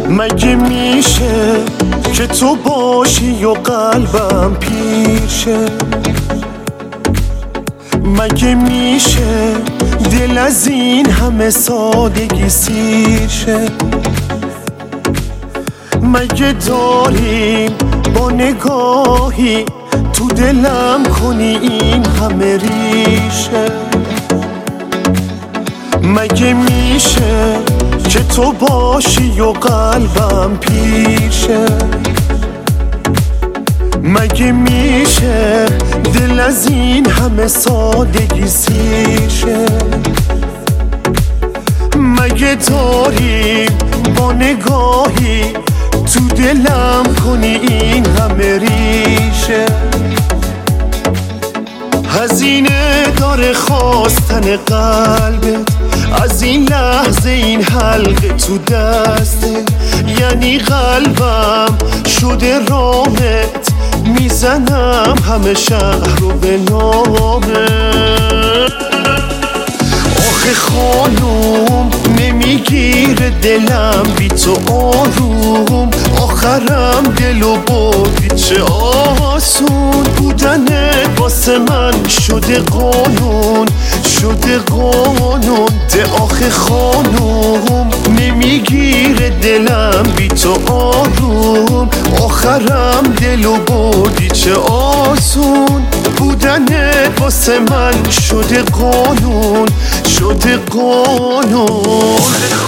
مگه میشه که تو باشی و قلبم پیشه؟ مگه میشه دل از این همه سادگی سیر شه؟ مگه داریم با نگاهی تو دلم کنی این همه ریشه؟ مگه میشه که تو باشی و قلبم پیشه؟ مگه میشه دل از این همه سادگی سیر شه؟ مگه داریم با نگاهی تو دلم کنی این همه ریشه؟ هزینه داره خواستن قلبت از این لحظه، این حلقه تو دسته، یعنی قلبم شده رامت، میزنم همه شهر رو به نامه. آخه خانوم نمیگیره دلم بی تو آروم، آخرم دلو بردی چه آسون، بودنت واسه من شده قانون، شده قانون ده. آخه خانوم نمیگیره دلم بی تو آروم، آخرم دلو بردی چه آسون، بودنت واسه من شده قانون، شده قانون.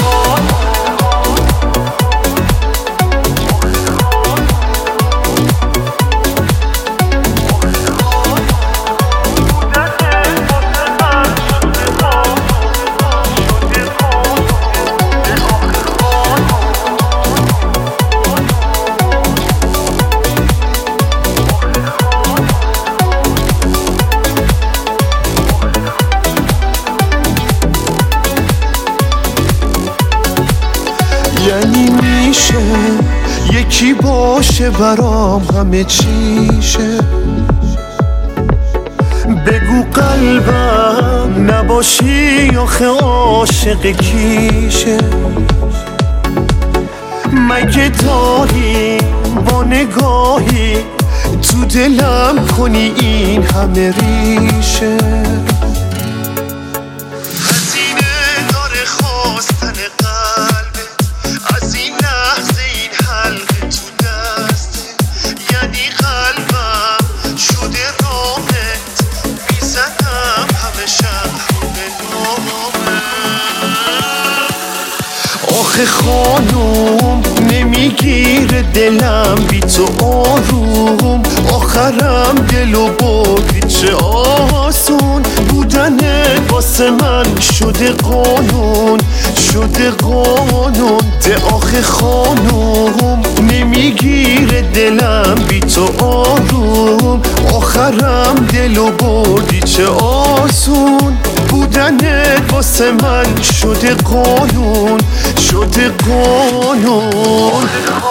یعنی میشه یکی باشه برام همه چیشه؟ بگو قلبم نباشی آخه عاشق کیشه؟ مگه داری با نگاهی تو دلم کنی این همه ریشه؟ آخه خانوم نمیگیره دلم بی تو آروم، آخرم دلو بردی چه آسون، بودنت واسه من شده قانون، شده قانون ده. آخه خانوم نمیگیره دلم بی تو آروم، آخرم دلو بردی چه آسون، بودنت واسه من شده قانون، شده قانون.